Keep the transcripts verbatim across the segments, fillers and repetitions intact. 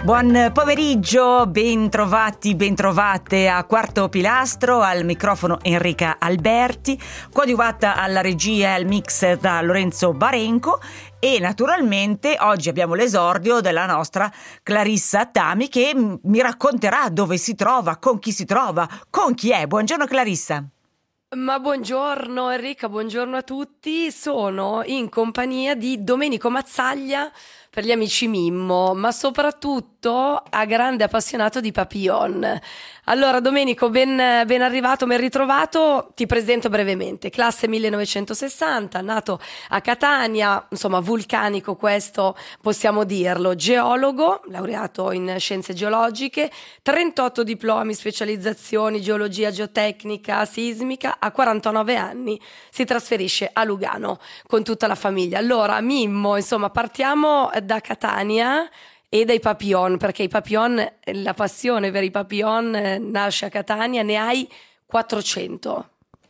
Buon pomeriggio, ben trovati, ben trovate a Quarto Pilastro, al microfono Enrica Alberti, coadiuvata alla regia e al mix da Lorenzo Barenco e naturalmente oggi abbiamo l'esordio della nostra Clarissa Attami che mi racconterà dove si trova, con chi si trova, con chi è. Buongiorno Clarissa. Ma buongiorno Enrica, buongiorno a tutti. Sono in compagnia di Domenico Mazzaglia per gli amici Mimmo, ma soprattutto a grande appassionato di Papillon. Allora Domenico, ben, ben arrivato, ben ritrovato. Ti presento brevemente. Classe millenovecentosessanta, nato a Catania, insomma vulcanico questo possiamo dirlo, geologo, laureato in scienze geologiche, trentotto diplomi, specializzazioni, geologia, geotecnica, sismica. A quarantanove anni si trasferisce a Lugano con tutta la famiglia. Allora Mimmo, insomma partiamo da Catania e dai Papillon, perché i Papillon, la passione per i Papillon eh, nasce a Catania, ne hai quattrocento.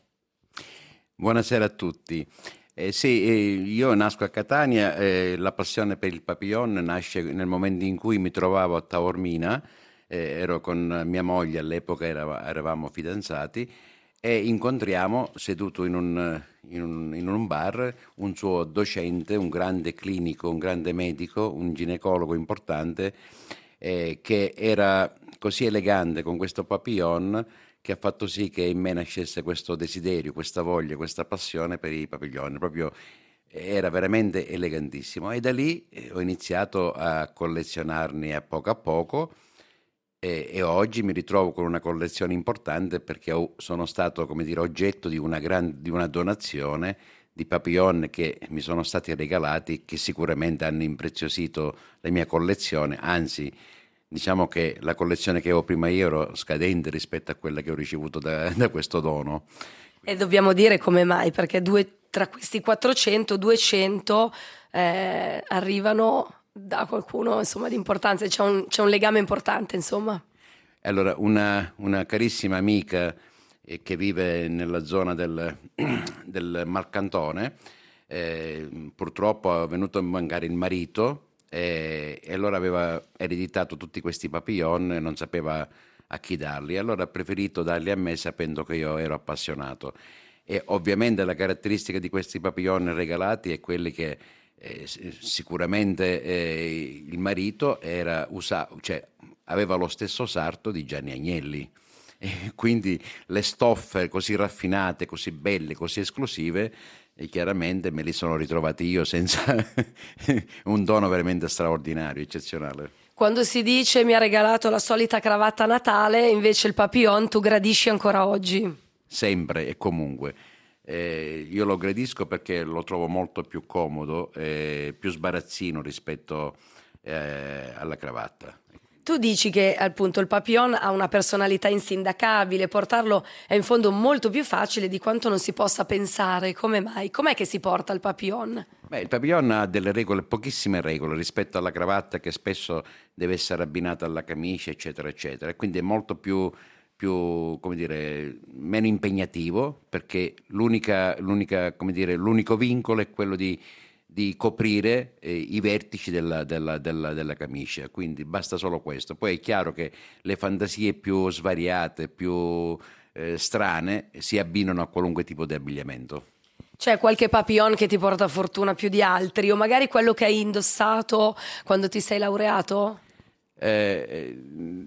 Buonasera a tutti. Eh, sì, eh, io nasco a Catania, eh, la passione per il Papillon nasce nel momento in cui mi trovavo a Taormina, eh, ero con mia moglie, all'epoca era, eravamo fidanzati, e incontriamo seduto in un, in, un, in un bar un suo docente, un grande clinico, un grande medico, un ginecologo importante eh, che era così elegante con questo papillon che ha fatto sì che in me nascesse questo desiderio, questa voglia, questa passione per i papillon. Proprio era veramente elegantissimo e da lì eh, ho iniziato a collezionarne a poco a poco. E, e oggi mi ritrovo con una collezione importante perché ho, sono stato, come dire, oggetto di una, gran, di una donazione di papillon che mi sono stati regalati, che sicuramente hanno impreziosito la mia collezione, anzi diciamo che la collezione che avevo prima io era scadente rispetto a quella che ho ricevuto da, da questo dono. E dobbiamo dire come mai, perché due, tra questi quattrocento, duecento eh, arrivano da qualcuno insomma di importanza, c'è un, c'è un legame importante insomma. Allora una, una carissima amica eh, che vive nella zona del, del Marcantone, eh, purtroppo è venuto a mancare il marito eh, e allora aveva ereditato tutti questi papillon e non sapeva a chi darli, allora ha preferito darli a me sapendo che io ero appassionato. E ovviamente la caratteristica di questi papillon regalati è quelli che Eh, sicuramente eh, il marito era usa- cioè, aveva lo stesso sarto di Gianni Agnelli e quindi le stoffe così raffinate, così belle, così esclusive e chiaramente me li sono ritrovati io senza un dono veramente straordinario, eccezionale. Quando si dice mi ha regalato la solita cravatta a Natale, invece il papillon tu gradisci ancora oggi? Sempre e comunque. Eh, io lo gradisco perché lo trovo molto più comodo e più sbarazzino rispetto eh, alla cravatta. Tu dici che appunto il papillon ha una personalità insindacabile, portarlo è in fondo molto più facile di quanto non si possa pensare. Come mai? Com'è che si porta il papillon? Beh, il papillon ha delle regole, pochissime regole rispetto alla cravatta che spesso deve essere abbinata alla camicia, eccetera, eccetera. E quindi è molto più più, come dire, meno impegnativo perché l'unica, l'unica, come dire, l'unico vincolo è quello di, di coprire eh, i vertici della, della, della, della camicia, quindi basta solo questo. Poi è chiaro che le fantasie più svariate, più eh, strane si abbinano a qualunque tipo di abbigliamento. C'è qualche papillon che ti porta fortuna più di altri o magari quello che hai indossato quando ti sei laureato? Eh,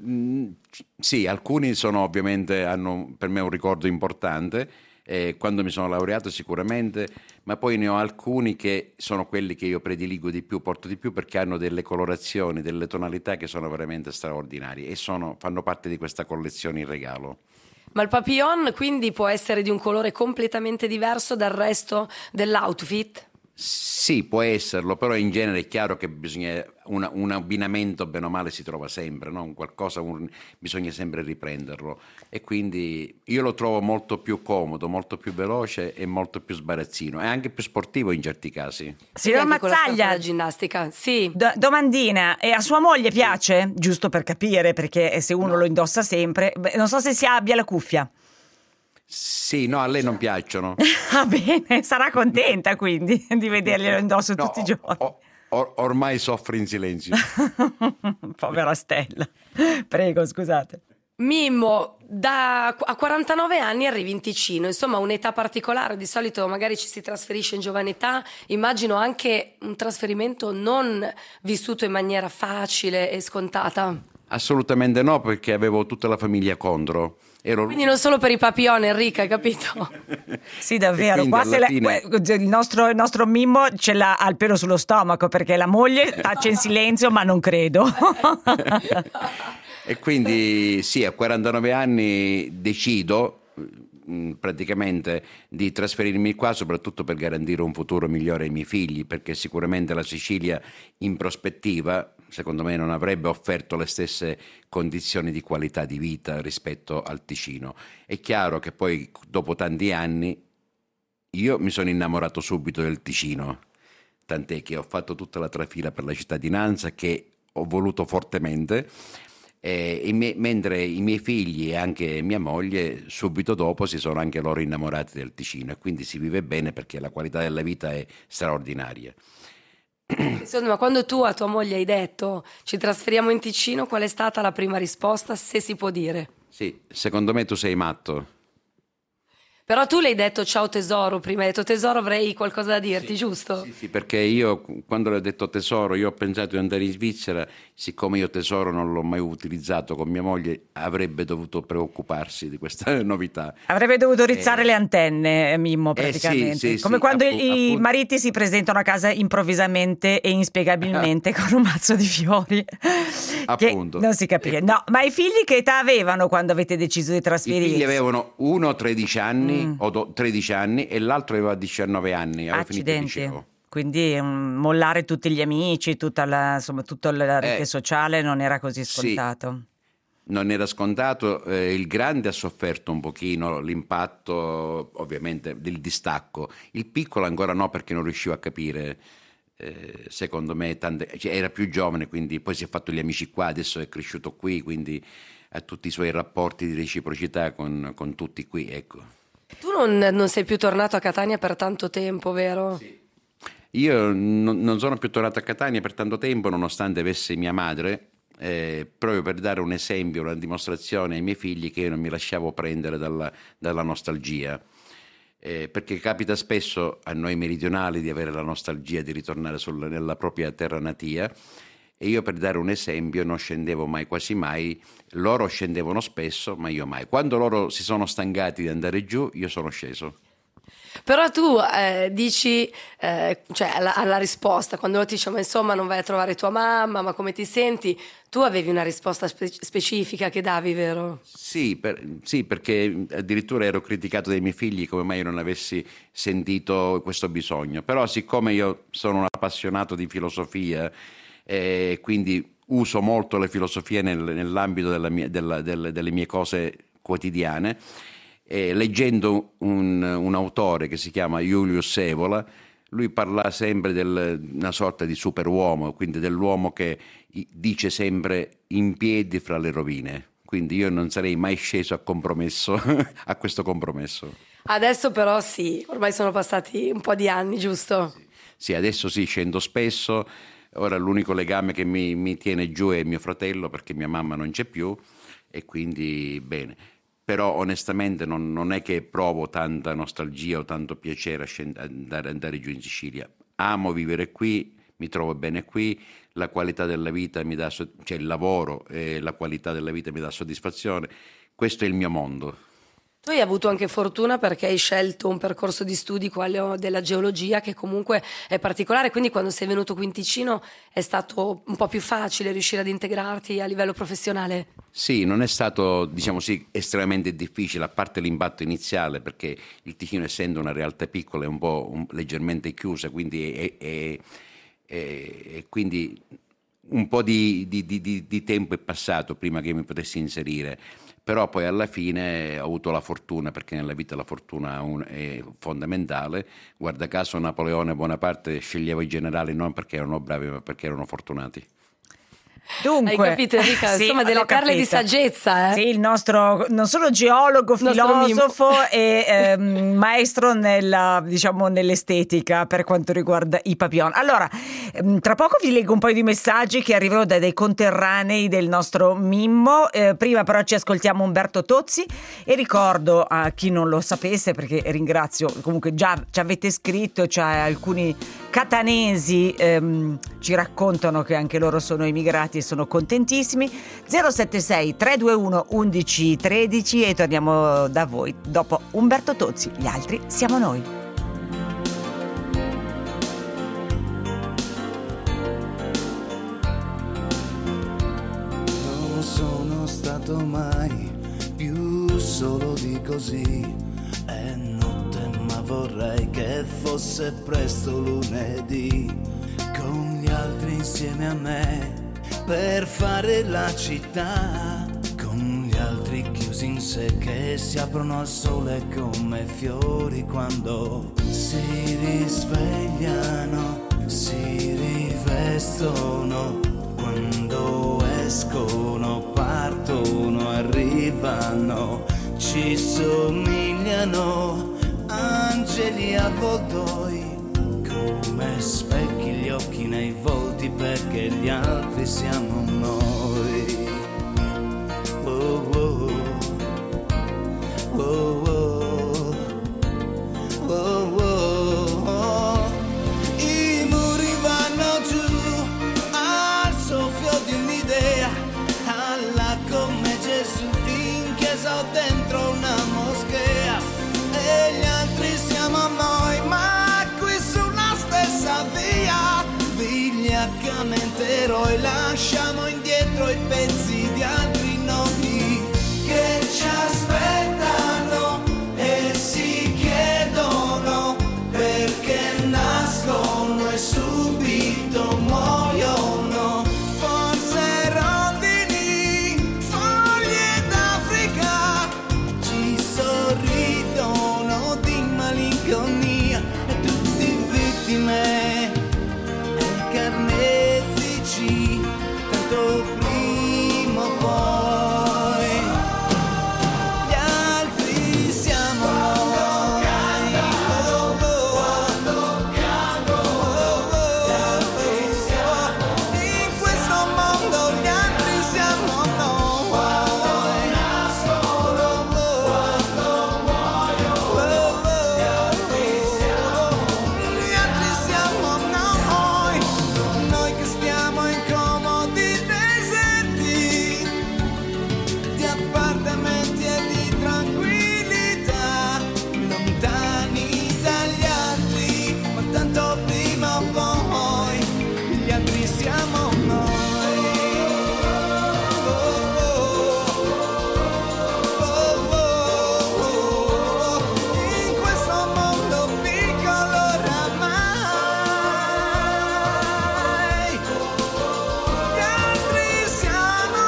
sì, alcuni sono ovviamente hanno per me un ricordo importante eh, quando mi sono laureato sicuramente, ma poi ne ho alcuni che sono quelli che io prediligo di più, porto di più perché hanno delle colorazioni, delle tonalità che sono veramente straordinarie e sono, fanno parte di questa collezione in regalo. Ma il papillon quindi può essere di un colore completamente diverso dal resto dell'outfit? Sì, può esserlo, però in genere è chiaro che bisogna una, un abbinamento bene o male si trova sempre, no? Un qualcosa un, bisogna sempre riprenderlo e quindi io lo trovo molto più comodo, molto più veloce e molto più sbarazzino e anche più sportivo in certi casi. Signor Mazzaglia, la ginnastica, sì. Do- domandina, e a sua moglie piace? Giusto per capire, perché se uno No. lo indossa sempre, beh, non so se si abbia la cuffia. Sì, no, a lei non piacciono. Ah bene, sarà contenta quindi di vederglielo indosso No, tutti i giorni. ho, Or- ormai soffre in silenzio. Povera Stella. Prego, scusate. Mimmo, da, a quarantanove anni arrivi in Ticino, insomma un'età particolare, di solito magari ci si trasferisce in giovane età, immagino anche un trasferimento non vissuto in maniera facile e scontata. Assolutamente no, perché avevo tutta la famiglia contro. Ero... Quindi non solo per i papillon, Enrica, hai capito? Sì, davvero, qua se fine... la... il, nostro, il nostro Mimmo ce l'ha al pelo sullo stomaco perché la moglie tace in silenzio, ma non credo. E quindi sì, a quarantanove anni decido mh, praticamente di trasferirmi qua, soprattutto per garantire un futuro migliore ai miei figli, perché sicuramente la Sicilia in prospettiva, secondo me, non avrebbe offerto le stesse condizioni di qualità di vita rispetto al Ticino. È chiaro che poi dopo tanti anni io mi sono innamorato subito del Ticino, tant'è che ho fatto tutta la trafila per la cittadinanza che ho voluto fortemente. Eh, i miei, mentre i miei figli e anche mia moglie subito dopo si sono anche loro innamorati del Ticino e quindi si vive bene perché la qualità della vita è straordinaria. Insomma, quando tu a tua moglie hai detto ci trasferiamo in Ticino, qual è stata la prima risposta, se si può dire? Sì, secondo me tu sei matto. Però tu le hai detto ciao tesoro prima, hai detto tesoro avrei qualcosa da dirti, sì, giusto? Sì, sì, perché io quando le ho detto tesoro, io ho pensato di andare in Svizzera, siccome io tesoro non l'ho mai utilizzato con mia moglie, avrebbe dovuto preoccuparsi di questa novità. Avrebbe dovuto rizzare eh, le antenne, Mimmo, praticamente. Eh, sì, sì, Come sì, quando appu- i appunto. mariti si presentano a casa improvvisamente e inspiegabilmente con un mazzo di fiori. Appunto. Che non si capisce. No, ma i figli che età avevano quando avete deciso di trasferirsi? I figli avevano uno tredici anni, mm. o do, tredici anni e l'altro aveva diciannove anni, aveva finito il liceo. Quindi um, mollare tutti gli amici, tutta la, insomma, tutta la rete eh, sociale non era così scontato. Sì, non era scontato, eh, il grande ha sofferto un pochino l'impatto, ovviamente, del distacco. Il piccolo ancora no, perché non riusciva a capire, eh, secondo me, tante, cioè, era più giovane, quindi poi si è fatto gli amici qua, adesso è cresciuto qui, quindi ha tutti i suoi rapporti di reciprocità con, con tutti qui, ecco. Tu non, non sei più tornato a Catania per tanto tempo, vero? Sì. Io non, non sono più tornato a Catania per tanto tempo, nonostante avessi mia madre, eh, proprio per dare un esempio, una dimostrazione ai miei figli che io non mi lasciavo prendere dalla, dalla nostalgia. Eh, perché capita spesso a noi meridionali di avere la nostalgia di ritornare sul, nella propria terra natia. E io, per dare un esempio, non scendevo mai, quasi mai. Loro scendevano spesso, ma io mai. Quando loro si sono stancati di andare giù, io sono sceso. Però tu eh, dici, eh, cioè alla, alla risposta, quando loro ti dicono ma insomma non vai a trovare tua mamma, ma come ti senti? Tu avevi una risposta spe- specifica che davi, vero? Sì, per, sì, perché addirittura ero criticato dai miei figli come mai io non avessi sentito questo bisogno. Però siccome io sono un appassionato di filosofia, e quindi uso molto le filosofie nel, nell'ambito della mia, della, delle, delle mie cose quotidiane, e leggendo un, un autore che si chiama Julius Evola, lui parla sempre di una sorta di superuomo, quindi dell'uomo che dice sempre in piedi fra le rovine, quindi io non sarei mai sceso a compromesso a questo compromesso. Adesso però sì, ormai sono passati un po' di anni, giusto? Sì, sì, adesso sì, scendo spesso. Ora l'unico legame che mi, mi tiene giù è mio fratello, perché mia mamma non c'è più, e quindi bene. Però onestamente non, non è che provo tanta nostalgia o tanto piacere a scend- andare, andare giù in Sicilia. Amo vivere qui, mi trovo bene qui, la qualità della vita mi dà, cioè il lavoro e la qualità della vita mi dà soddisfazione. Questo è il mio mondo. Tu hai avuto anche fortuna perché hai scelto un percorso di studi, quello della geologia, che comunque è particolare, quindi quando sei venuto qui in Ticino è stato un po' più facile riuscire ad integrarti a livello professionale? Sì, non è stato, diciamo sì, estremamente difficile, a parte l'impatto iniziale, perché il Ticino, essendo una realtà piccola, è un po' un, leggermente chiusa, quindi, è, è, è, è, quindi un po' di, di, di, di tempo è passato prima che mi potessi inserire. Però poi alla fine ho avuto la fortuna, perché nella vita la fortuna è fondamentale. Guarda caso Napoleone Bonaparte sceglieva i generali non perché erano bravi, ma perché erano fortunati. Dunque, hai capito Enrica? Sì, Insomma, delle l'ho perle di capita. saggezza, eh? Sì, il nostro non solo geologo, Il nostro filosofo e ehm, maestro nella, diciamo, nell'estetica per quanto riguarda i papillon. Allora, ehm, tra poco vi leggo un paio di messaggi che arrivano da dei conterranei del nostro Mimmo. Eh, prima però ci ascoltiamo Umberto Tozzi e ricordo a chi non lo sapesse, perché ringrazio, comunque già ci avete scritto, cioè alcuni catanesi ehm, ci raccontano che anche loro sono emigrati e sono contentissimi. Zero sette sei tre due uno undici tredici e torniamo da voi dopo Umberto Tozzi. Gli altri siamo noi. Non sono stato mai più solo di così, è notte ma vorrei che fosse presto lunedì, con gli altri insieme a me per fare la città, con gli altri chiusi in sé che si aprono al sole come fiori quando si risvegliano, si rivestono, quando escono, partono, arrivano, ci somigliano angeli avvoltoi, come specchi gli occhi nei volti perché gli altri siamo noi. Oh, oh, oh, oh, oh, oh, oh. I muri vanno giù al soffio di un'idea, alla come Gesù in chiesa o dentro una moschea, e gli altri siamo noi, ma qui sulla stessa via, vigliaccamente eroi, lasciamo indietro i pezzi di altri nomi che ci aspettano e si chiedono perché nascono e subito muoiono. Forse rondini, foglie d'Africa, ci sorridono di malinconia e tutti vittime e carnefici, tanto prima o poi gli altri siamo noi. Oh, oh, oh, in questo mondo gli altri siamo noi. Gli altri siamo noi, noi che stiamo in comodi deserti di appartamenti e di tranquillità, lontani dagli altri, ma tanto prima o poi gli altri siamo noi. Oh, oh, oh, oh, oh, in questo mondo piccolo oramai, gli altri siamo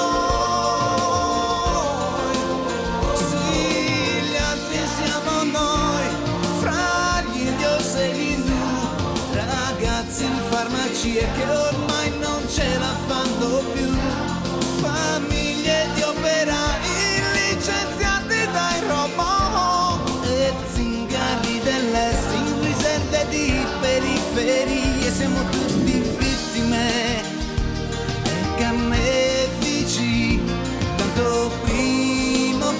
noi. Sì, gli altri siamo noi, fra gli indios e gli indù, ragazzi in farmacie che ormai non ce la fanno più, famiglie di operai licenziati dai robot e zingari dell'est in riserve di periferie, siamo tutti vittime e carnefici, tanto prima o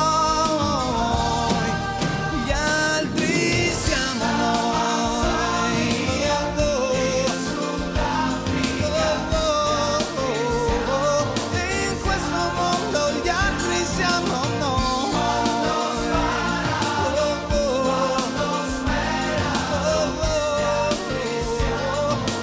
poi gli altri siamo noi. Oh, oh, oh, oh, in questo mondo gli altri siamo noi. Oh, oh, oh,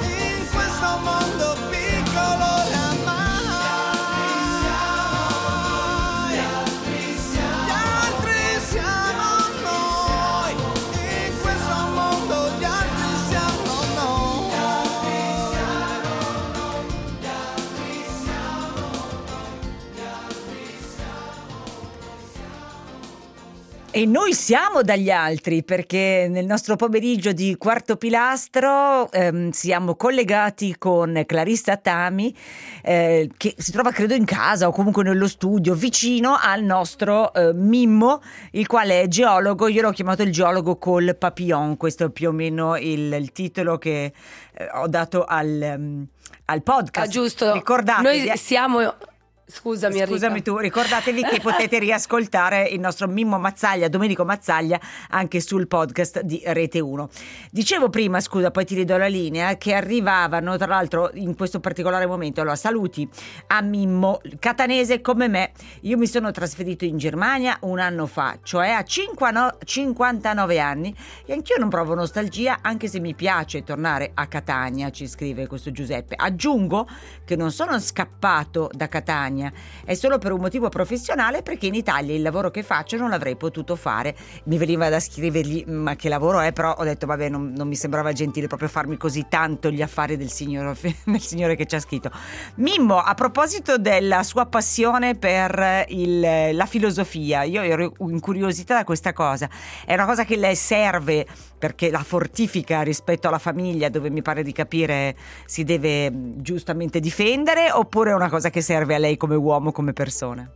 E noi siamo dagli altri, perché nel nostro pomeriggio di Quarto Pilastro ehm, siamo collegati con Clarissa Tami, eh, che si trova credo in casa o comunque nello studio vicino al nostro eh, Mimmo, il quale è geologo. Io l'ho chiamato il geologo col papillon, questo è più o meno il, il titolo che eh, ho dato al, um, al podcast. Ah, giusto. Ricordate, noi siamo... Scusami, Scusami Enrica. tu, ricordatevi che potete riascoltare il nostro Mimmo Mazzaglia, Domenico Mazzaglia, anche sul podcast di Rete uno. Dicevo prima, scusa, poi ti ridò la linea, che arrivavano, tra l'altro in questo particolare momento, allora saluti a Mimmo, catanese come me. Io mi sono trasferito in Germania un anno fa, cioè a cinquantanove anni, e anch'io non provo nostalgia, anche se mi piace tornare a Catania, ci scrive questo Giuseppe. Aggiungo che non sono scappato da Catania, è solo per un motivo professionale, perché in Italia il lavoro che faccio non l'avrei potuto fare. Mi veniva da scrivergli ma che lavoro è, però ho detto vabbè, non, non mi sembrava gentile proprio farmi così tanto gli affari del signore, del signore che ci ha scritto. Mimmo, a proposito della sua passione per il, la filosofia, io ero incuriosita da questa cosa. È una cosa che le serve perché la fortifica rispetto alla famiglia, dove mi pare di capire si deve giustamente difendere, oppure è una cosa che serve a lei come uomo, come persona?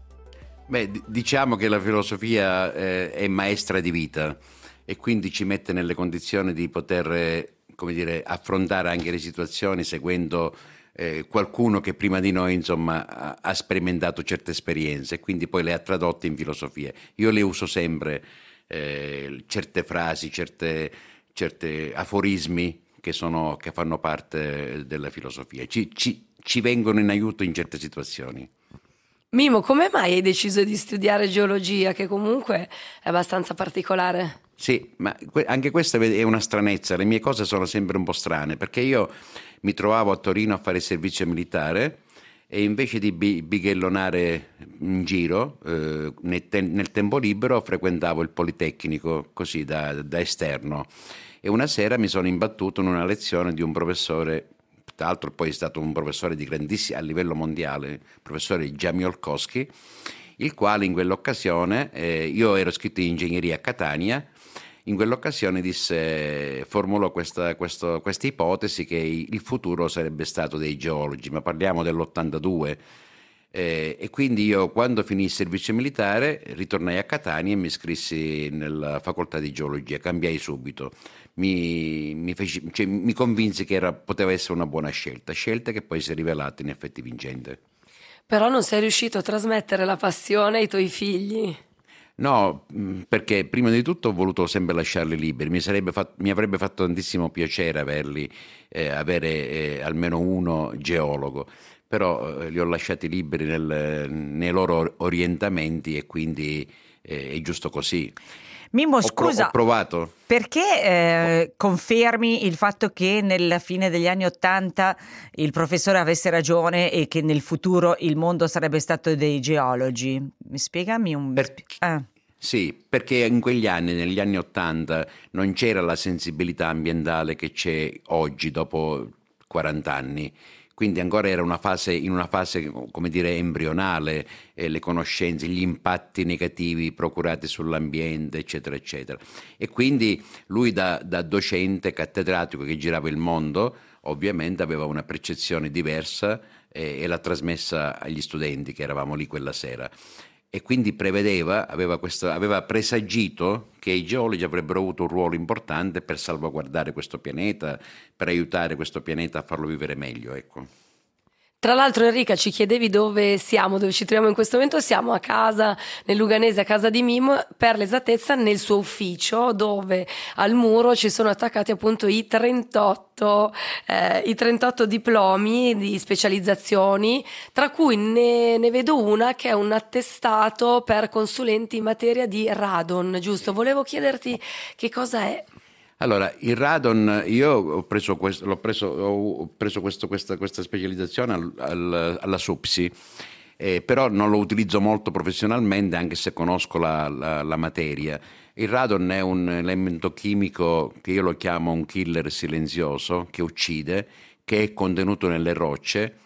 Beh, d- diciamo che la filosofia eh, è maestra di vita e quindi ci mette nelle condizioni di poter, eh, come dire, affrontare anche le situazioni seguendo eh, qualcuno che prima di noi, insomma, ha, ha sperimentato certe esperienze e quindi poi le ha tradotte in filosofia. Io le uso sempre, eh, certe frasi, certe, certe aforismi che, sono, che fanno parte della filosofia. Ci, ci, ci vengono in aiuto in certe situazioni. Mimmo, come mai hai deciso di studiare geologia, che comunque è abbastanza particolare? Sì, ma que- anche questa è una stranezza. Le mie cose sono sempre un po' strane, perché io mi trovavo a Torino a fare il servizio militare e invece di bi- bighellonare in giro, eh, nel, te- nel tempo libero frequentavo il Politecnico così da, da esterno, e una sera mi sono imbattuto in una lezione di un professore, tra l'altro poi è stato un professore di grandissimo a livello mondiale, il professore Jamiolkowski, il quale in quell'occasione, eh, io ero iscritto in ingegneria a Catania, in quell'occasione disse, formulò questa, questo, questa ipotesi che il futuro sarebbe stato dei geologi, ma parliamo dell'ottantadue, eh, e quindi io quando finì il servizio militare ritornai a Catania e mi iscrissi nella facoltà di geologia, cambiai subito. Mi, mi, feci, cioè, mi convinsi che era, poteva essere una buona scelta, scelta che poi si è rivelata in effetti vincente. Però non sei riuscito a trasmettere la passione ai tuoi figli? No, perché prima di tutto ho voluto sempre lasciarli liberi, mi, sarebbe fatto, mi avrebbe fatto tantissimo piacere averli, eh, avere eh, almeno uno geologo, però eh, li ho lasciati liberi nel, nei loro orientamenti e quindi eh, è giusto così. Mimmo, Ho pro- scusa, ho provato. perché eh, confermi il fatto che nella fine degli anni Ottanta il professore avesse ragione e che nel futuro il mondo sarebbe stato dei geologi? Mi spiegami un... Per- eh. Sì, perché in quegli anni, negli anni Ottanta, non c'era la sensibilità ambientale che c'è oggi, dopo quaranta anni. Quindi ancora era una fase, in una fase, come dire, embrionale, eh, le conoscenze, gli impatti negativi procurati sull'ambiente, eccetera, eccetera. E quindi lui da, da docente cattedratico che girava il mondo, ovviamente aveva una percezione diversa eh, e l'ha trasmessa agli studenti che eravamo lì quella sera. E quindi prevedeva, aveva, questo, aveva presagito che i geologi avrebbero avuto un ruolo importante per salvaguardare questo pianeta, per aiutare questo pianeta a farlo vivere meglio, ecco. Tra l'altro, Enrica, ci chiedevi dove siamo, dove ci troviamo in questo momento. Siamo a casa, nel Luganese, a casa di Mimmo, per l'esattezza nel suo ufficio, dove al muro ci sono attaccati appunto i trentotto, eh, i trentotto diplomi di specializzazioni, tra cui ne, ne vedo una che è un attestato per consulenti in materia di radon, giusto? Volevo chiederti che cosa è. Allora, il radon, io ho preso, questo, l'ho preso, ho preso questo, questa, questa specializzazione al, al, alla SUPSI, eh, però non lo utilizzo molto professionalmente, anche se conosco la, la, la materia. Il radon è un elemento chimico che io lo chiamo un killer silenzioso, che uccide, che è contenuto nelle rocce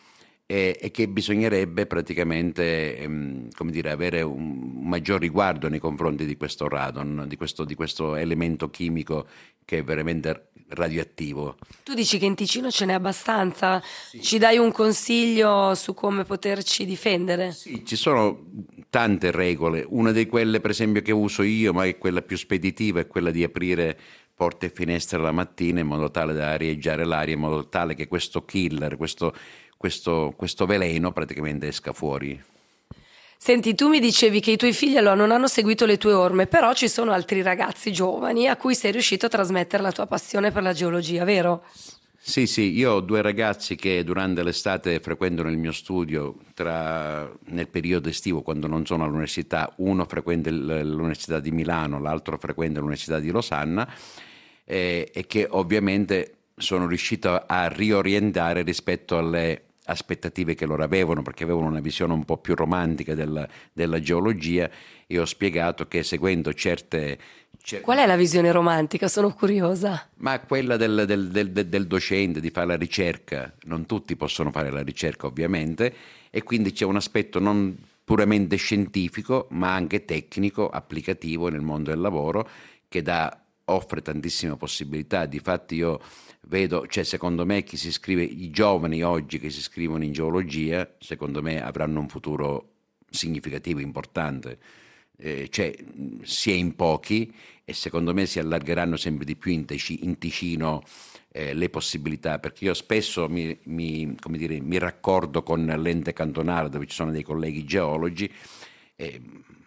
e, e che bisognerebbe praticamente ehm, come dire, avere un maggior riguardo nei confronti di questo radon, di questo, di questo elemento chimico che è veramente radioattivo. Tu dici che in Ticino ce n'è abbastanza, sì. Ci dai un consiglio su come poterci difendere? Sì, ci sono tante regole, una di quelle per esempio che uso io, ma è quella più speditiva, è quella di aprire porte e finestre la mattina in modo tale da arieggiare l'aria, in modo tale che questo killer, questo, questo, questo veleno praticamente esca fuori. Senti, tu mi dicevi che i tuoi figli allora non hanno seguito le tue orme, però ci sono altri ragazzi giovani a cui sei riuscito a trasmettere la tua passione per la geologia, vero? Sì, sì, io ho due ragazzi che durante l'estate frequentano il mio studio, tra, nel periodo estivo quando non sono all'università, uno frequenta l'Università di Milano, l'altro frequenta l'Università di Losanna, eh, e che ovviamente sono riuscito a riorientare rispetto alle aspettative che loro avevano, perché avevano una visione un po' più romantica della, della geologia, e ho spiegato che seguendo certe, certe... Qual è la visione romantica? Sono curiosa. Ma quella del, del, del, del docente, di fare la ricerca. Non tutti possono fare la ricerca ovviamente, e quindi c'è un aspetto non puramente scientifico ma anche tecnico, applicativo nel mondo del lavoro, che dà, offre tantissime possibilità. Difatti io vedo, cioè secondo me chi si iscrive, i giovani oggi che si iscrivono in geologia, secondo me avranno un futuro significativo, importante, eh, cioè si è in pochi, e secondo me si allargeranno sempre di più in, Tic- in Ticino eh, le possibilità, perché io spesso mi, mi, come dire, mi raccordo con l'ente cantonale dove ci sono dei colleghi geologi, e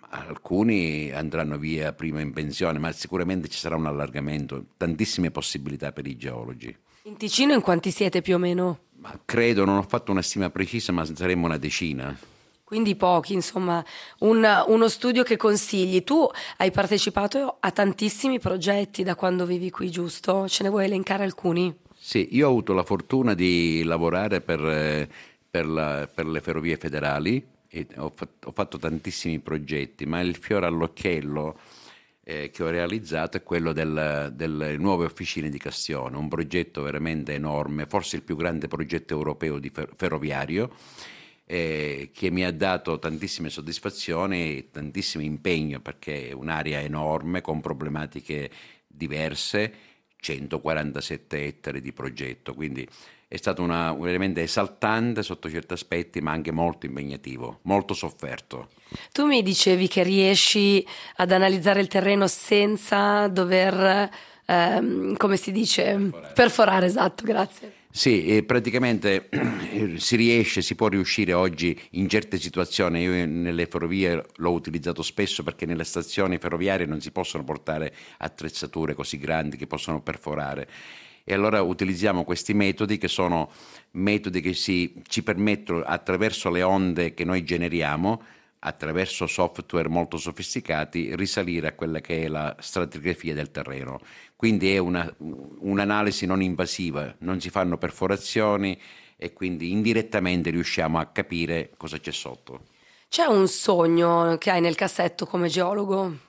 alcuni andranno via prima in pensione, ma sicuramente ci sarà un allargamento, tantissime possibilità per i geologi. In Ticino in quanti siete più o meno? Ma credo, non ho fatto una stima precisa, ma saremmo una decina. Quindi pochi, insomma, un, uno studio che consigli. Tu hai partecipato a tantissimi progetti da quando vivi qui, giusto? Ce ne vuoi elencare alcuni? Sì, io ho avuto la fortuna di lavorare per, per, la, per le ferrovie federali, e ho, fatto, ho fatto tantissimi progetti, ma il fiore all'occhiello eh, che ho realizzato è quello del, delle nuove officine di Castione, un progetto veramente enorme, forse il più grande progetto europeo di fer- ferroviario, eh, che mi ha dato tantissime soddisfazioni e tantissimo impegno, perché è un'area enorme con problematiche diverse, centoquarantasette ettari di progetto, quindi è stato una, un elemento esaltante sotto certi aspetti, ma anche molto impegnativo, molto sofferto. Tu mi dicevi che riesci ad analizzare il terreno senza dover, ehm, come si dice, perforare, perforare esatto, grazie. Sì, e praticamente si riesce, si può riuscire oggi in certe situazioni. Io nelle ferrovie l'ho utilizzato spesso, perché nelle stazioni ferroviarie non si possono portare attrezzature così grandi che possono perforare. E allora utilizziamo questi metodi, che sono metodi che si, ci permettono, attraverso le onde che noi generiamo, attraverso software molto sofisticati, risalire a quella che è la stratigrafia del terreno. Quindi è una, un'analisi non invasiva, non si fanno perforazioni, e quindi indirettamente riusciamo a capire cosa c'è sotto. C'è un sogno che hai nel cassetto come geologo?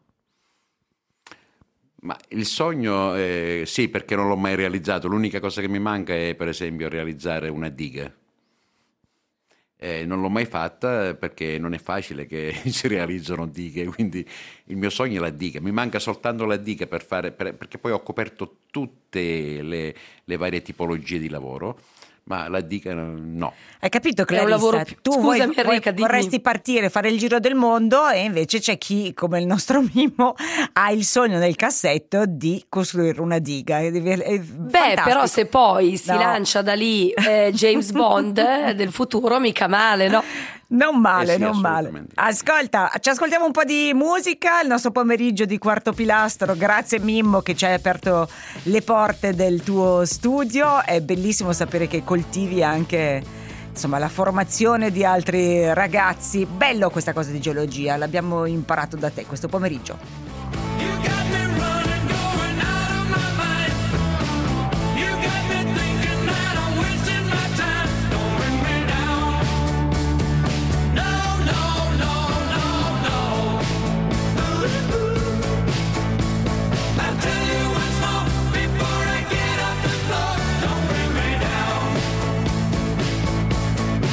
Ma il sogno, eh, sì, perché non l'ho mai realizzato. L'unica cosa che mi manca è, per esempio, realizzare una diga. Eh, non l'ho mai fatta perché non è facile che si realizzano dighe, quindi il mio sogno è la diga. Mi manca soltanto la diga per fare, per, perché poi ho coperto tutte le, le varie tipologie di lavoro, ma la diga no. Hai capito, Clarissa? È un lavoro più... Tu Scusami, vuoi, Enrica, vuoi, vorresti partire, fare il giro del mondo, e invece c'è chi, come il nostro Mimmo, ha il sogno nel cassetto di costruire una diga. È, è Beh, fantastico. però se poi si No. lancia da lì eh, James Bond eh, del futuro, mica male, no? Non male, Eh sì, non male. assolutamente. Ascolta, ci ascoltiamo un po' di musica, il nostro pomeriggio di Quarto Pilastro. Grazie Mimmo che ci hai aperto le porte del tuo studio. È bellissimo sapere che coltivi anche, insomma, la formazione di altri ragazzi. Bello questa cosa di geologia, l'abbiamo imparato da te questo pomeriggio. You got me running, going out of my mind. You got me thinking that I'm wasting my time. Don't bring me down. No, no, no, no, no. Ooh. I'll tell you once more before I get off the floor. Don't bring me down.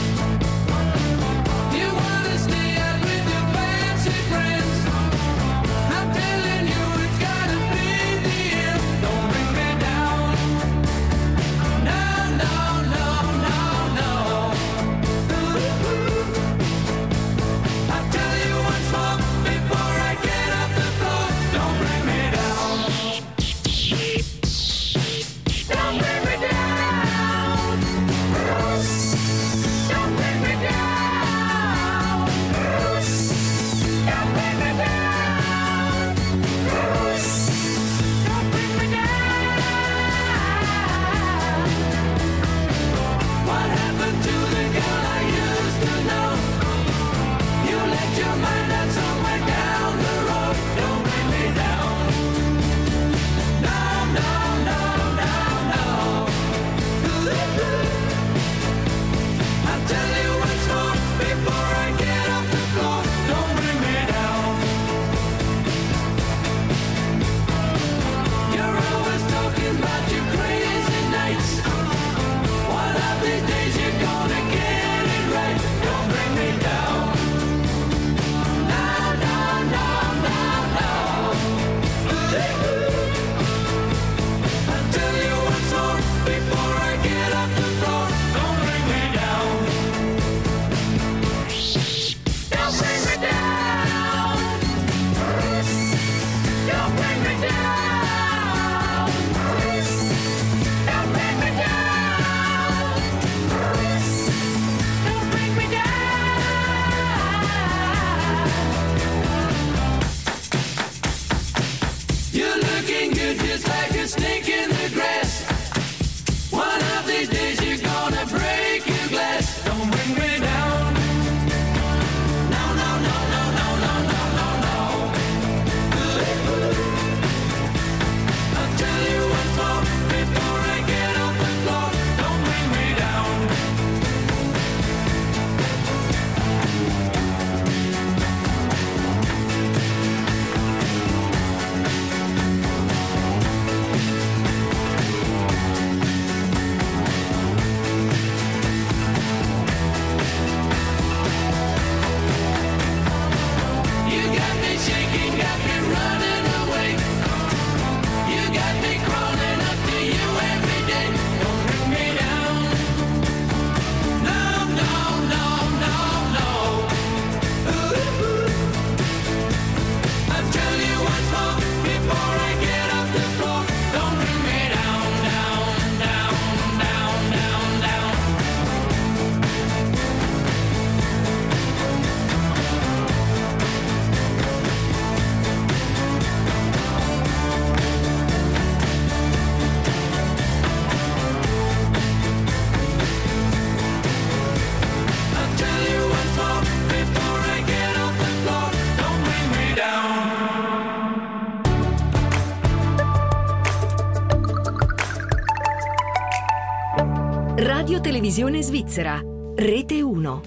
Radio Televisione Svizzera, Rete uno.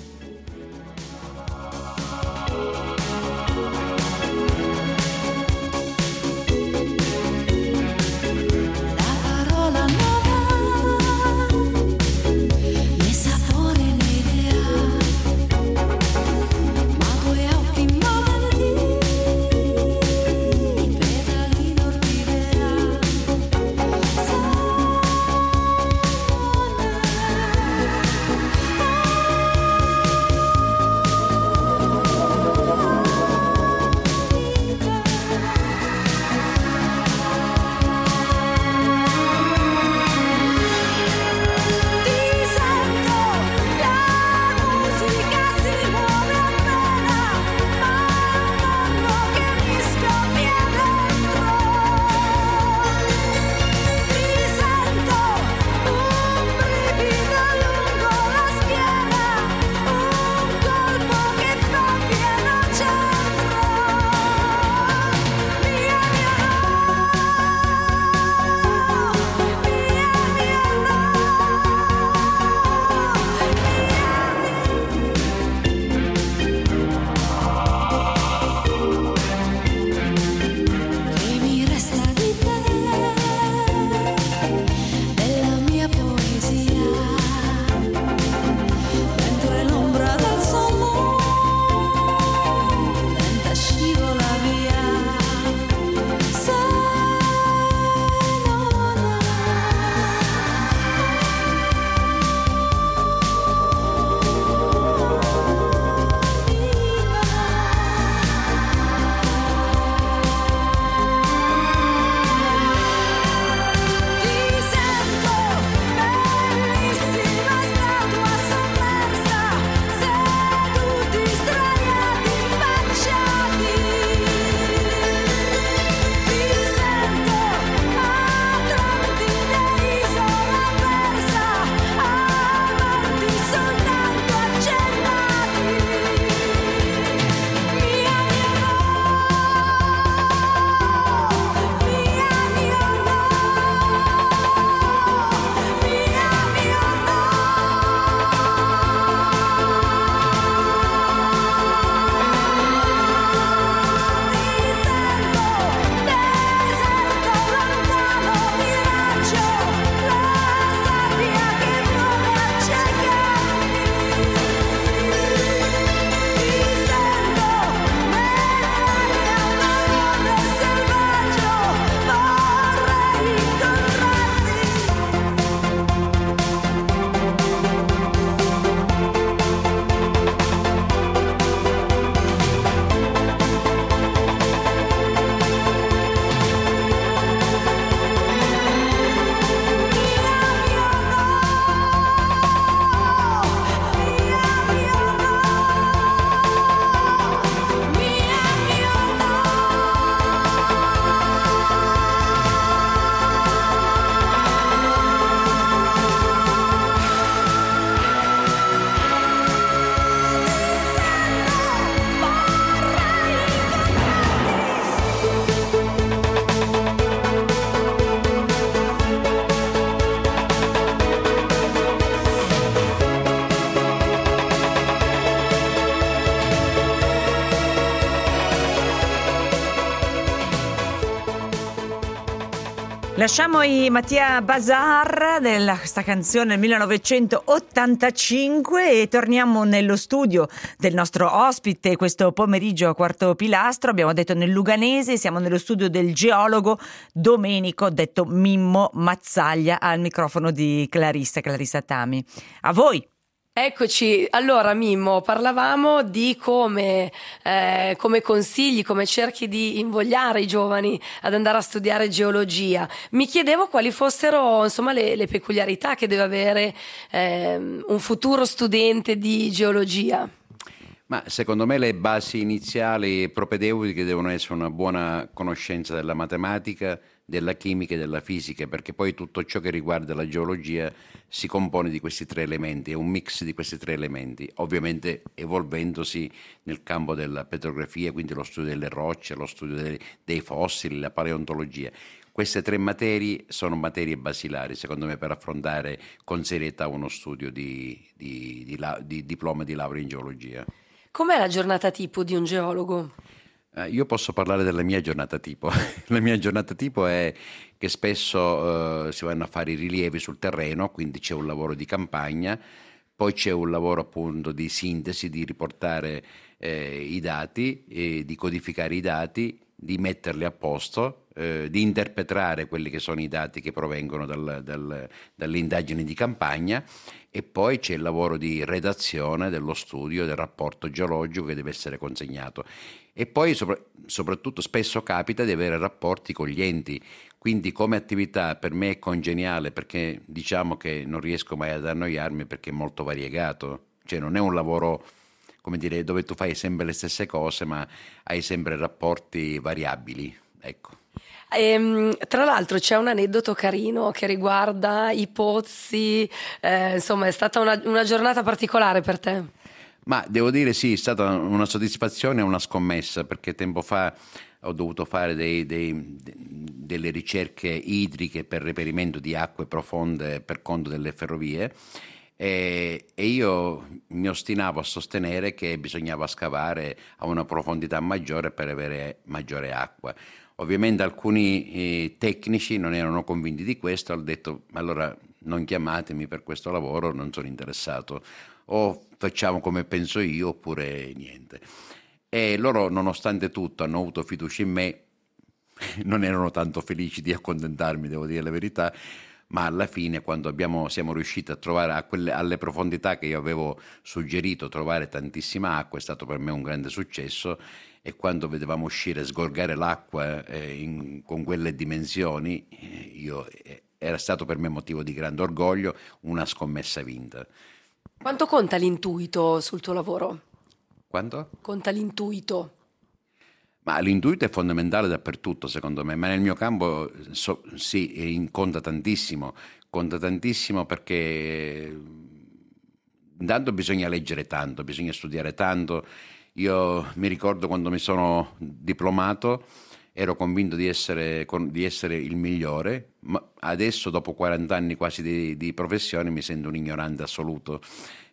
Lasciamo i Mattia Bazar della questa canzone del millenovecentottantacinque e torniamo nello studio del nostro ospite questo pomeriggio a Quarto Pilastro. Abbiamo detto nel Luganese, siamo nello studio del geologo Domenico, detto Mimmo Mazzaglia, al microfono di Clarissa, Clarissa Tami. A voi! Eccoci, allora Mimmo, parlavamo di come, eh, come consigli, come cerchi di invogliare i giovani ad andare a studiare geologia. Mi chiedevo quali fossero insomma le, le peculiarità che deve avere eh, un futuro studente di geologia. Ma secondo me le basi iniziali e propedeutiche devono essere una buona conoscenza della matematica, della chimica e della fisica, perché poi tutto ciò che riguarda la geologia si compone di questi tre elementi, è un mix di questi tre elementi, ovviamente evolvendosi nel campo della petrografia, quindi lo studio delle rocce, lo studio dei, dei fossili, la paleontologia. queste tre materie sono materie basilari, secondo me, per affrontare con serietà uno studio di, di, di, la- di diploma di laurea in geologia. Com'è la giornata tipo di un geologo? Eh, io posso parlare della mia giornata tipo. La mia giornata tipo è che spesso eh, si vanno a fare i rilievi sul terreno, quindi c'è un lavoro di campagna, poi c'è un lavoro appunto di sintesi, di riportare eh, i dati, eh, di codificare i dati, di metterli a posto, eh, di interpretare quelli che sono i dati che provengono dal- dal- dalle indagini di campagna, e poi c'è il lavoro di redazione dello studio, del rapporto geologico che deve essere consegnato. E poi sopra- soprattutto spesso capita di avere rapporti con gli enti, quindi come attività per me è congeniale, perché diciamo che non riesco mai ad annoiarmi perché è molto variegato, cioè non è un lavoro, come dire, dove tu fai sempre le stesse cose ma hai sempre rapporti variabili, ecco. Ehm, tra l'altro c'è un aneddoto carino che riguarda i pozzi, eh, insomma è stata una, una giornata particolare per te. Ma devo dire sì, è stata una soddisfazione e una scommessa, perché tempo fa ho dovuto fare dei- dei- de- delle ricerche idriche per reperimento di acque profonde per conto delle ferrovie, e, e io mi ostinavo a sostenere che bisognava scavare a una profondità maggiore per avere maggiore acqua. Ovviamente alcuni eh, tecnici non erano convinti di questo, hanno detto allora non chiamatemi per questo lavoro, non sono interessato, o facciamo come penso io oppure niente. E loro, nonostante tutto, hanno avuto fiducia in me, non erano tanto felici di accontentarmi, devo dire la verità, ma alla fine quando abbiamo, siamo riusciti a trovare a quelle, alle profondità che io avevo suggerito, trovare tantissima acqua, è stato per me un grande successo, e quando vedevamo uscire, sgorgare l'acqua eh, in- con quelle dimensioni, eh, io, eh, era stato per me motivo di grande orgoglio, una scommessa vinta. Quanto conta l'intuito sul tuo lavoro? Quanto? Conta l'intuito. Ma l'intuito è fondamentale dappertutto, secondo me, ma nel mio campo so- sì, eh, in- conta tantissimo, conta tantissimo perché eh, intanto bisogna leggere tanto, bisogna studiare tanto. Io mi ricordo quando mi sono diplomato, ero convinto di essere, con- di essere il migliore, ma adesso, dopo quaranta anni quasi di, di professione, mi sento un ignorante assoluto.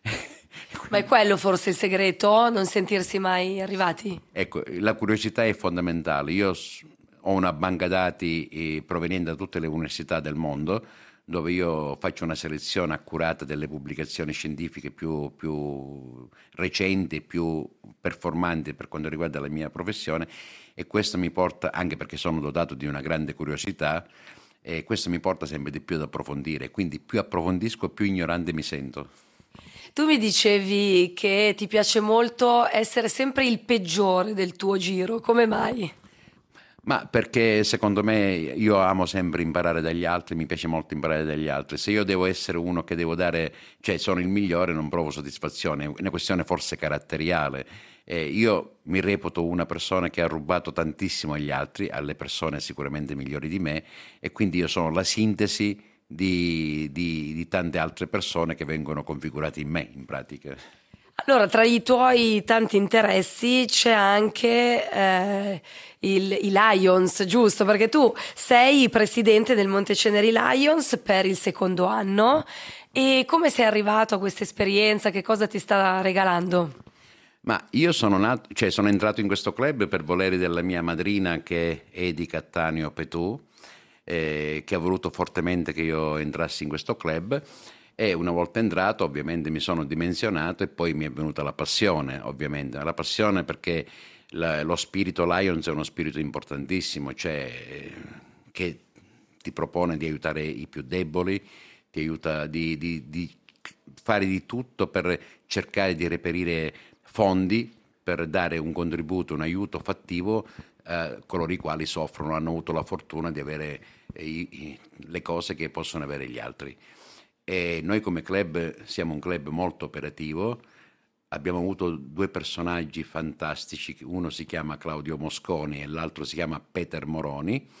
Ma è quello forse il segreto? Non sentirsi mai arrivati? Ecco, la curiosità è fondamentale. Io s- ho una banca dati eh, proveniente da tutte le università del mondo, dove io faccio una selezione accurata delle pubblicazioni scientifiche più, più recenti, più performanti per quanto riguarda la mia professione, e questo mi porta, anche perché sono dotato di una grande curiosità, e questo mi porta sempre di più ad approfondire. Quindi più approfondisco, più ignorante mi sento. Tu mi dicevi che ti piace molto essere sempre il peggiore del tuo giro, come mai? Ma perché secondo me io amo sempre imparare dagli altri, mi piace molto imparare dagli altri. Se io devo essere uno che devo dare, cioè sono il migliore, non provo soddisfazione, è una questione forse caratteriale. Eh, io mi reputo una persona che ha rubato tantissimo agli altri, alle persone sicuramente migliori di me, e quindi io sono la sintesi di, di- di tante altre persone che vengono configurate in me, in pratica. Allora, tra i tuoi tanti interessi c'è anche eh, il- i Lions, giusto? Perché tu sei presidente del Monteceneri Lions per il secondo anno. E come sei arrivato a questa esperienza? Che cosa ti sta regalando? Ma io sono nato, cioè sono entrato in questo club per volere della mia madrina, che è Edi Cattaneo Petù, eh, che ha voluto fortemente che io entrassi in questo club, e una volta entrato ovviamente mi sono dimensionato, e poi mi è venuta la passione, ovviamente, la passione perché la- lo spirito Lions è uno spirito importantissimo, cioè eh, che ti propone di aiutare i più deboli, ti aiuta di, di- di fare di tutto per cercare di reperire fondi per dare un contributo, un aiuto fattivo a coloro i quali soffrono, hanno avuto la fortuna di avere eh, i- i- le cose che possono avere gli altri. E noi come club siamo un club molto operativo. Abbiamo avuto due personaggi fantastici, uno si chiama Claudio Mosconi e l'altro si chiama Peter Moroni,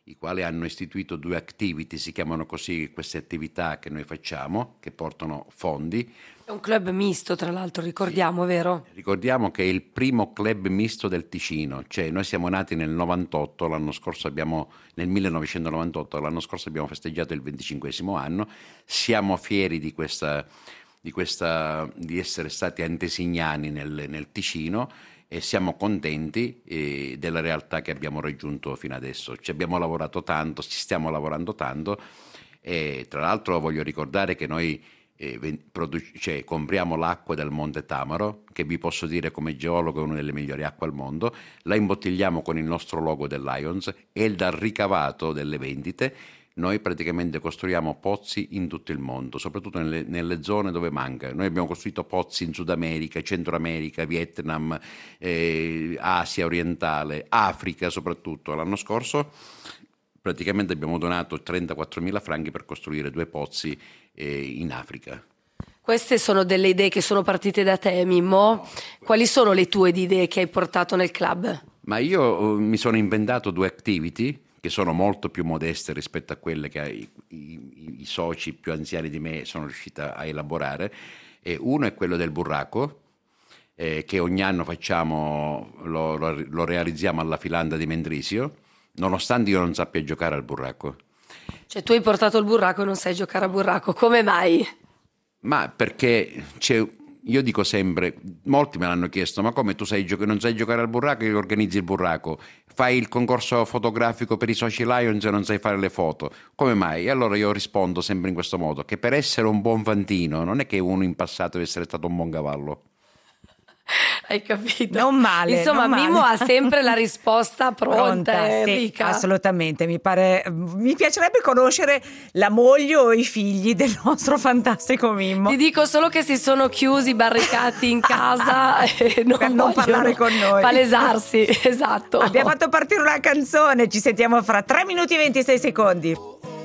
i quali hanno istituito due activity, si chiamano così queste attività che noi facciamo, che portano fondi. È un club misto, tra l'altro, ricordiamo, sì. Vero? Ricordiamo che è il primo club misto del Ticino, cioè noi siamo nati nel novantotto, l'anno scorso abbiamo, nel millenovecentonovantotto, l'anno scorso abbiamo festeggiato il venticinquesimo anno, siamo fieri di questa, di questa, di essere stati antesignani nel, nel Ticino, e siamo contenti eh, della realtà che abbiamo raggiunto fino adesso. Ci abbiamo lavorato tanto, ci stiamo lavorando tanto, e tra l'altro voglio ricordare che noi eh, produ- cioè, compriamo l'acqua del Monte Tamaro, che vi posso dire come geologo è una delle migliori acque al mondo, la imbottigliamo con il nostro logo del Lions, e dal ricavato delle vendite noi praticamente costruiamo pozzi in tutto il mondo, soprattutto nelle, nelle zone dove manca. Noi abbiamo costruito pozzi in Sud America, Centro America, Vietnam, eh, Asia orientale, Africa soprattutto. L'anno scorso praticamente abbiamo donato trentaquattromila franchi per costruire due pozzi eh, in Africa. Queste sono delle idee che sono partite da te, Mimmo. Quali sono le tue idee che hai portato nel club? Ma io eh, mi sono inventato due activity che sono molto più modeste rispetto a quelle che i, i, i soci più anziani di me sono riusciti a elaborare. E uno è quello del burraco, eh, che ogni anno facciamo, lo, lo, lo realizziamo alla Filanda di Mendrisio, nonostante io non sappia giocare al burraco. Cioè tu hai portato il burraco e non sai giocare a burraco, come mai? Ma perché c'è... Io dico sempre, molti me l'hanno chiesto, ma come tu sai gio- non sai giocare al burraco e organizzi il burraco? Fai il concorso fotografico per i soci Lions e non sai fare le foto. Come mai? E allora io rispondo sempre in questo modo, che per essere un buon fantino non è che uno in passato deve essere stato un buon cavallo. Hai capito? Non male. Insomma, non Mimmo male. ha sempre la risposta pronta, Pronta, sì, Enrica. assolutamente. Mi pare, mi piacerebbe conoscere la moglie o i figli del nostro fantastico Mimmo. Ti dico solo che si sono chiusi, barricati in casa e non Per non vogliono parlare con noi. palesarsi, esatto. Abbiamo fatto partire una canzone, ci sentiamo fra tre minuti e ventisei secondi.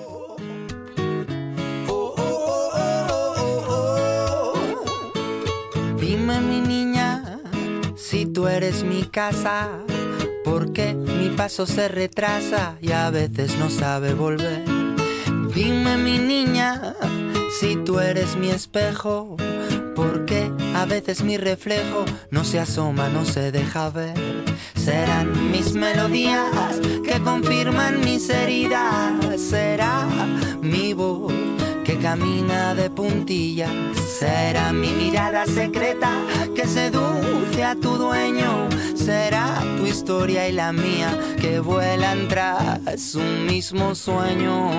Dime mi niña, si tú eres mi casa, porque mi paso se retrasa y a veces no sabe volver. Dime mi niña, si tú eres mi espejo, porque a veces mi reflejo no se asoma, no se deja ver. Serán mis melodías que confirman mis heridas, será mi voz que camina de puntillas, será mi mirada secreta que seduce a tu dueño, será tu historia y la mía que vuelan tras un mismo sueño.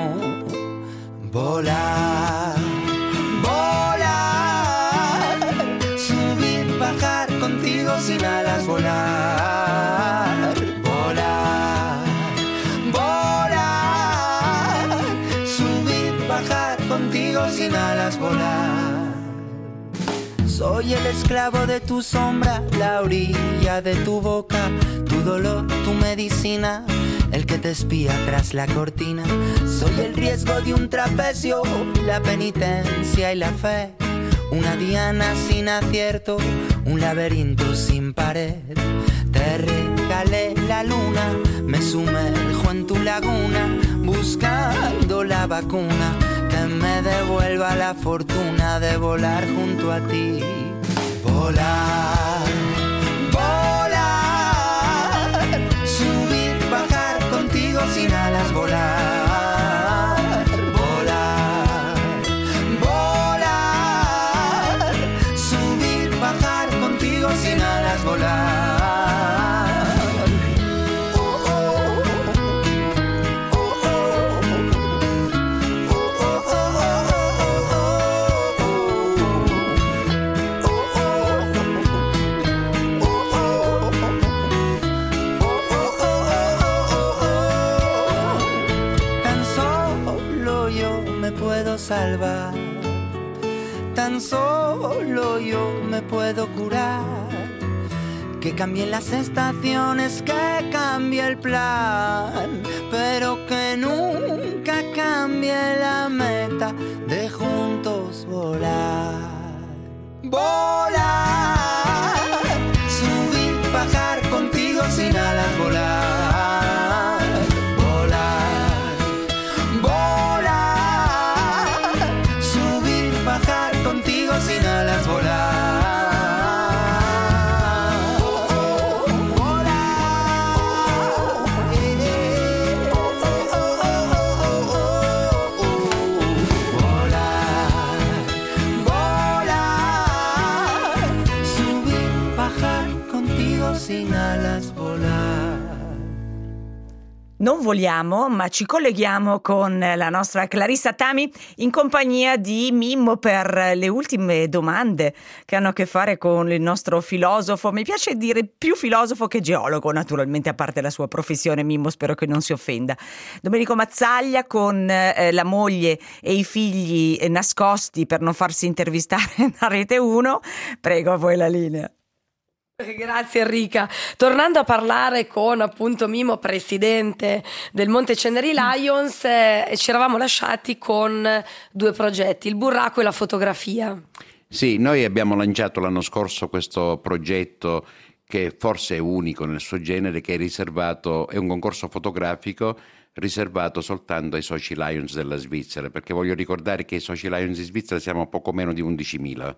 Volar, volar, subir, bajar contigo sin alas, volar, volar, volar, subir, bajar contigo sin alas, volar. Soy el esclavo de tu sombra, la orilla de tu boca, tu dolor, tu medicina, el que te espía tras la cortina. Soy el riesgo de un trapecio, la penitencia y la fe, una diana sin acierto, un laberinto sin pared. Te regalé la luna, me sumerjo en tu laguna, buscando la vacuna que me devuelva la fortuna de volar junto a ti. Volar, volar, subir, bajar contigo sin alas, volar, volar, volar, subir, bajar contigo sin alas, volar. Salvar, tan solo yo me puedo curar, que cambien las estaciones, que cambie el plan, pero que nunca cambie la meta de juntos volar, volar, subir, bajar contigo sin alas, volar, volar. sin alas volar. Non voliamo, ma ci colleghiamo con la nostra Clarissa Tami in compagnia di Mimmo per le ultime domande che hanno a che fare con il nostro filosofo. Mi piace dire più filosofo che geologo, naturalmente, a parte la sua professione. Mimmo, spero che non si offenda. Domenico Mazzaglia con eh, la moglie e i figli nascosti per non farsi intervistare da Rete uno. Prego, a voi la linea. Grazie Enrica. Tornando a parlare con appunto Mimmo, presidente del Monte Ceneri Lions, eh, ci eravamo lasciati con due progetti, il burraco e la fotografia. Sì, noi abbiamo lanciato l'anno scorso questo progetto che forse è unico nel suo genere, che è riservato, è un concorso fotografico riservato soltanto ai soci Lions della Svizzera, perché voglio ricordare che i soci Lions in Svizzera siamo poco meno di undicimila.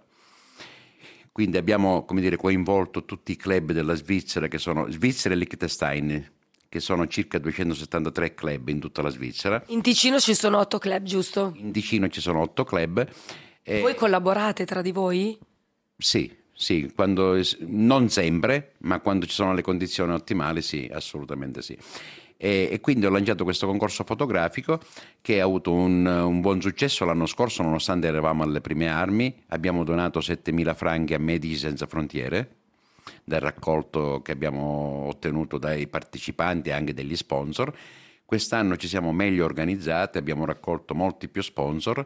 Quindi abbiamo, come dire, coinvolto tutti i club della Svizzera, che sono Svizzera e Liechtenstein, che sono circa duecentosettantatré club in tutta la Svizzera. In Ticino ci sono otto club, giusto? In Ticino ci sono otto club. E... Voi collaborate tra di voi? Sì, sì, quando, non sempre, ma quando ci sono le condizioni ottimali, sì, assolutamente sì. E, e quindi ho lanciato questo concorso fotografico che ha avuto un, un buon successo l'anno scorso, nonostante eravamo alle prime armi. Abbiamo donato settemila franchi a Medici Senza Frontiere dal raccolto che abbiamo ottenuto dai partecipanti e anche degli sponsor. Quest'anno ci siamo meglio organizzati, abbiamo raccolto molti più sponsor.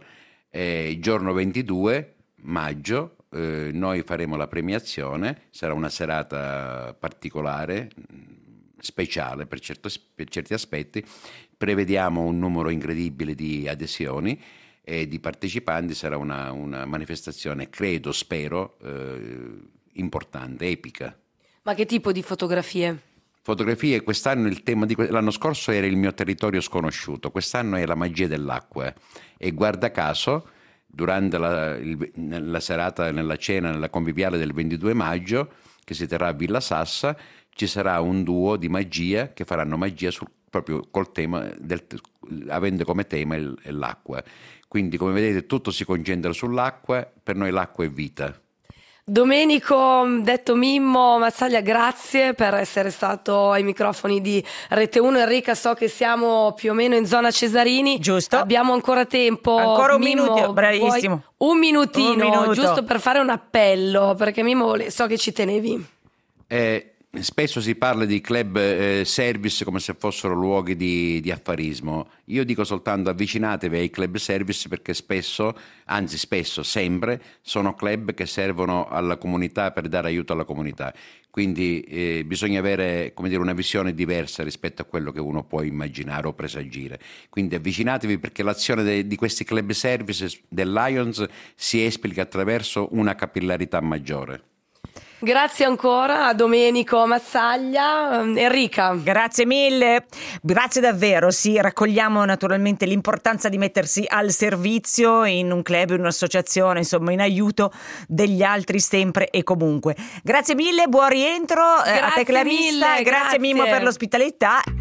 E il giorno ventidue maggio eh, noi faremo la premiazione, sarà una serata particolare, speciale per, certo, per certi aspetti. Prevediamo un numero incredibile di adesioni e di partecipanti, sarà una, una manifestazione, credo, spero, eh, importante, epica. Ma che tipo di fotografie? Fotografie, quest'anno il tema di l'anno scorso era il mio territorio sconosciuto, quest'anno è la magia dell'acqua e guarda caso durante la, il, la serata, nella cena, nella conviviale del ventidue maggio che si terrà a Villa Sassa, ci sarà un duo di magia che faranno magia sul, proprio col tema del, avendo come tema il, l'acqua. Quindi, come vedete, tutto si concentra sull'acqua. Per noi l'acqua è vita. Domenico, detto Mimmo Mazzaglia, grazie per essere stato ai microfoni di Rete uno. Enrica, so che siamo più o meno in zona Cesarini. Giusto. Abbiamo ancora tempo. Ancora un Mimmo, minuto, bravissimo. vuoi un minutino, Un minuto. giusto per fare un appello, perché Mimmo so che ci tenevi. Eh, spesso si parla di club eh, service come se fossero luoghi di, di affarismo. Io dico soltanto avvicinatevi ai club service, perché spesso, anzi spesso, sempre, sono club che servono alla comunità per dare aiuto alla comunità. Quindi eh, bisogna avere, come dire, una visione diversa rispetto a quello che uno può immaginare o presagire. Quindi avvicinatevi, perché l'azione de, di questi club services del Lions si esplica attraverso una capillarità maggiore. Grazie ancora a Domenico Mazzaglia. Enrica. Grazie mille, grazie davvero. Sì, raccogliamo naturalmente l'importanza di mettersi al servizio in un club, in un'associazione, insomma in aiuto degli altri sempre e comunque. Grazie mille, buon rientro eh, a te Grazie Clarissa, mille, grazie grazie. Mimmo per l'ospitalità.